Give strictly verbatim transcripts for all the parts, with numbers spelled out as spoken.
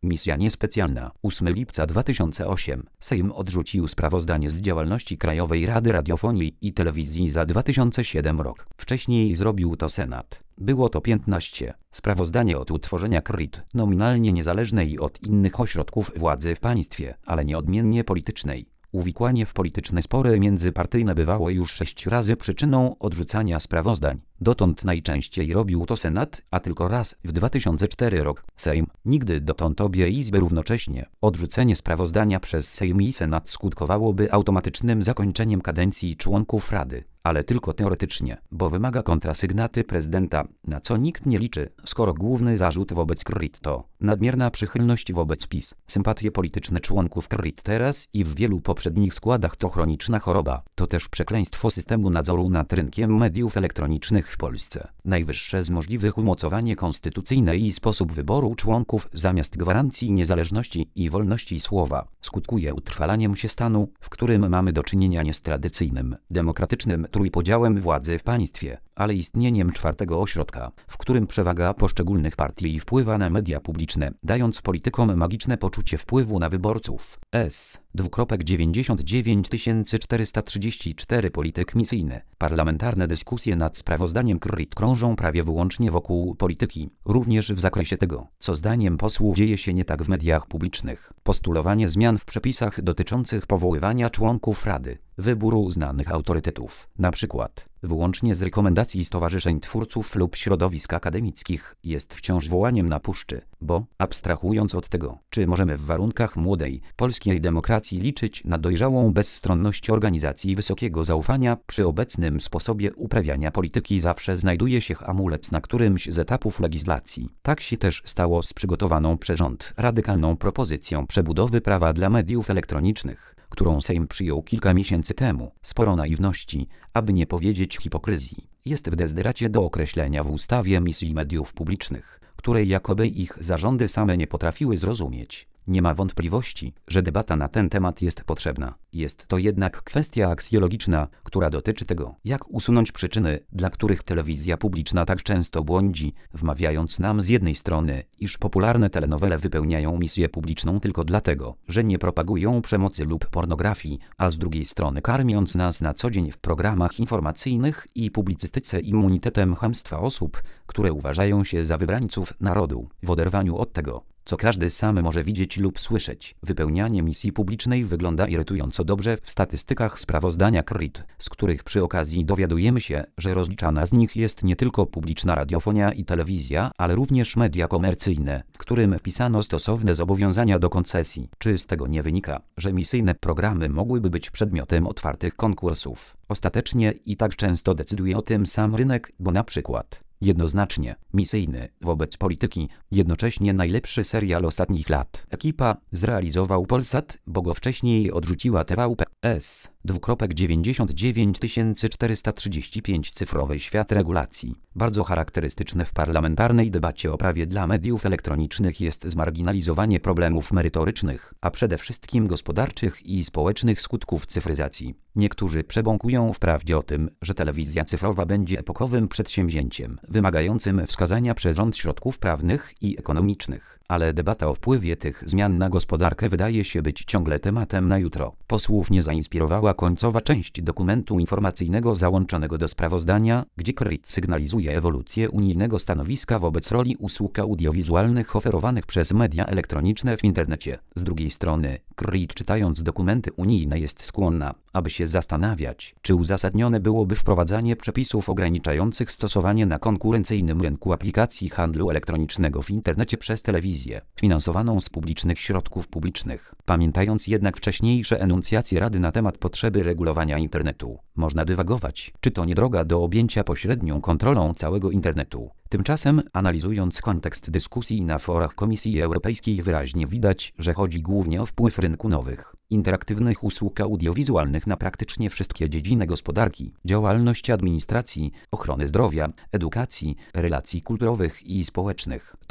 Misja niespecjalna. ósmego lipca dwa tysiące ósmego. Sejm odrzucił sprawozdanie z działalności Krajowej Rady Radiofonii i Telewizji za dwa tysiące siódmy rok. Wcześniej zrobił to Senat. Było to piętnaście. Sprawozdanie od utworzenia K R I T, nominalnie niezależnej od innych ośrodków władzy w państwie, ale nieodmiennie politycznej. Uwikłanie w polityczne spory międzypartyjne bywało już sześć razy przyczyną odrzucania sprawozdań. Dotąd najczęściej robił to Senat, a tylko raz w dwa tysiące czwartym rok Sejm. Nigdy dotąd obie izby równocześnie. Odrzucenie sprawozdania przez Sejm i Senat skutkowałoby automatycznym zakończeniem kadencji członków Rady. Ale tylko teoretycznie, bo wymaga kontrasygnaty prezydenta, na co nikt nie liczy, skoro główny zarzut wobec K R I T to nadmierna przychylność wobec PiS. Sympatie polityczne członków K R I T teraz i w wielu poprzednich składach to chroniczna choroba. To też przekleństwo systemu nadzoru nad rynkiem mediów elektronicznych w Polsce. Najwyższe z możliwych umocowanie konstytucyjne i sposób wyboru członków zamiast gwarancji niezależności i wolności słowa skutkuje utrwalaniem się stanu, w którym mamy do czynienia nie z tradycyjnym, demokratycznym trójpodziałem władzy w państwie, ale istnieniem czwartego ośrodka, w którym przewaga poszczególnych partii wpływa na media publiczne, dając politykom magiczne poczucie wpływu na wyborców. S. dziewięćdziesiąt dziewięć tysięcy czterysta trzydzieści cztery Polityk misyjny. Parlamentarne dyskusje nad sprawozdaniem K R I T krążą prawie wyłącznie wokół polityki, również w zakresie tego, co zdaniem posłów dzieje się nie tak w mediach publicznych. Postulowanie zmian w przepisach dotyczących powoływania członków Rady, wyboru znanych autorytetów, na przykład wyłącznie z rekomendacji stowarzyszeń twórców lub środowisk akademickich, jest wciąż wołaniem na puszczy, bo, abstrahując od tego, czy możemy w warunkach młodej, polskiej demokracji liczyć na dojrzałą bezstronność organizacji wysokiego zaufania, przy obecnym sposobie uprawiania polityki zawsze znajduje się hamulec na którymś z etapów legislacji. Tak się też stało z przygotowaną przez rząd radykalną propozycją przebudowy prawa dla mediów elektronicznych, którą Sejm przyjął kilka miesięcy temu. Sporo naiwności, aby nie powiedzieć hipokryzji, jest w dezderacie do określenia w ustawie misji mediów publicznych, której jakoby ich zarządy same nie potrafiły zrozumieć. Nie ma wątpliwości, że debata na ten temat jest potrzebna. Jest to jednak kwestia aksjologiczna, która dotyczy tego, jak usunąć przyczyny, dla których telewizja publiczna tak często błądzi, wmawiając nam z jednej strony, iż popularne telenowele wypełniają misję publiczną tylko dlatego, że nie propagują przemocy lub pornografii, a z drugiej strony karmiąc nas na co dzień w programach informacyjnych i publicystyce immunitetem chamstwa osób, które uważają się za wybrańców narodu, w oderwaniu od tego, co każdy sam może widzieć lub słyszeć. Wypełnianie misji publicznej wygląda irytująco dobrze w statystykach sprawozdania K R I T, z których przy okazji dowiadujemy się, że rozliczana z nich jest nie tylko publiczna radiofonia i telewizja, ale również media komercyjne, w którym wpisano stosowne zobowiązania do koncesji. Czy z tego nie wynika, że misyjne programy mogłyby być przedmiotem otwartych konkursów? Ostatecznie i tak często decyduje o tym sam rynek, bo na przykład jednoznacznie misyjny wobec polityki, jednocześnie najlepszy serial ostatnich lat. Ekipa zrealizował Polsat, bo go wcześniej odrzuciła T V P. S. dziewięćdziesiąt dziewięć tysięcy czterysta trzydzieści pięć Cyfrowy świat regulacji. Bardzo charakterystyczne w parlamentarnej debacie o prawie dla mediów elektronicznych jest zmarginalizowanie problemów merytorycznych, a przede wszystkim gospodarczych i społecznych skutków cyfryzacji. Niektórzy przebąkują wprawdzie o tym, że telewizja cyfrowa będzie epokowym przedsięwzięciem, wymagającym wskazania przez rząd środków prawnych i ekonomicznych, ale debata o wpływie tych zmian na gospodarkę wydaje się być ciągle tematem na jutro. Posłów nie zainspirowała końcowa część dokumentu informacyjnego załączonego do sprawozdania, gdzie K R I T sygnalizuje ewolucję unijnego stanowiska wobec roli usług audiowizualnych oferowanych przez media elektroniczne w internecie. Z drugiej strony, K R I T czytając dokumenty unijne jest skłonna, aby się zastanawiać, czy uzasadnione byłoby wprowadzanie przepisów ograniczających stosowanie na konkurencyjnym rynku aplikacji handlu elektronicznego w internecie przez telewizję, finansowaną z publicznych środków publicznych. Pamiętając jednak wcześniejsze enuncjacje Rady na temat potrzeby regulowania internetu, można dywagować, czy to nie droga do objęcia pośrednią kontrolą całego internetu. Tymczasem, analizując kontekst dyskusji na forach Komisji Europejskiej, wyraźnie widać, że chodzi głównie o wpływ rynku nowych, interaktywnych usług audiowizualnych na praktycznie wszystkie dziedziny gospodarki, działalność administracji, ochrony zdrowia, edukacji, relacji kulturowych i społecznych. To,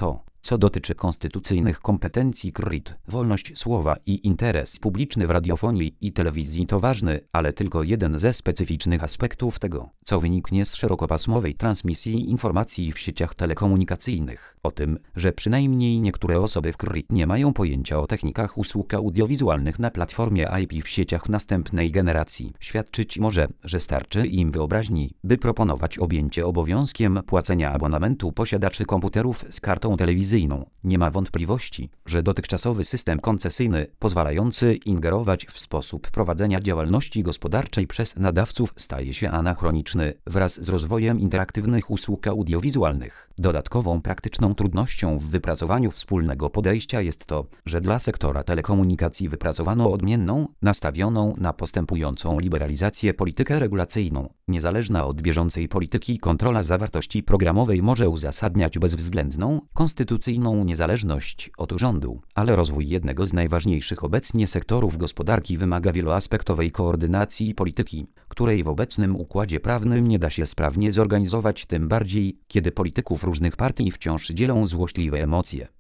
Co dotyczy konstytucyjnych kompetencji K R I T, wolność słowa i interes publiczny w radiofonii i telewizji to ważny, ale tylko jeden ze specyficznych aspektów tego, co wyniknie z szerokopasmowej transmisji informacji w sieciach telekomunikacyjnych. O tym, że przynajmniej niektóre osoby w K R I T nie mają pojęcia o technikach usług audiowizualnych na platformie I P w sieciach następnej generacji, świadczyć może, że starczy im wyobraźni, by proponować objęcie obowiązkiem płacenia abonamentu posiadaczy komputerów z kartą telewizyjną. Nie ma wątpliwości, że dotychczasowy system koncesyjny, pozwalający ingerować w sposób prowadzenia działalności gospodarczej przez nadawców, staje się anachroniczny wraz z rozwojem interaktywnych usług audiowizualnych. Dodatkową praktyczną trudnością w wypracowaniu wspólnego podejścia jest to, że dla sektora telekomunikacji wypracowano odmienną, nastawioną na postępującą liberalizację politykę regulacyjną. Niezależna od bieżącej polityki kontrola zawartości programowej może uzasadniać bezwzględną, konstytucyjną niezależność od rządu, ale rozwój jednego z najważniejszych obecnie sektorów gospodarki wymaga wieloaspektowej koordynacji polityki, której w obecnym układzie prawnym nie da się sprawnie zorganizować, tym bardziej, kiedy polityków różnych partii wciąż dzielą złośliwe emocje.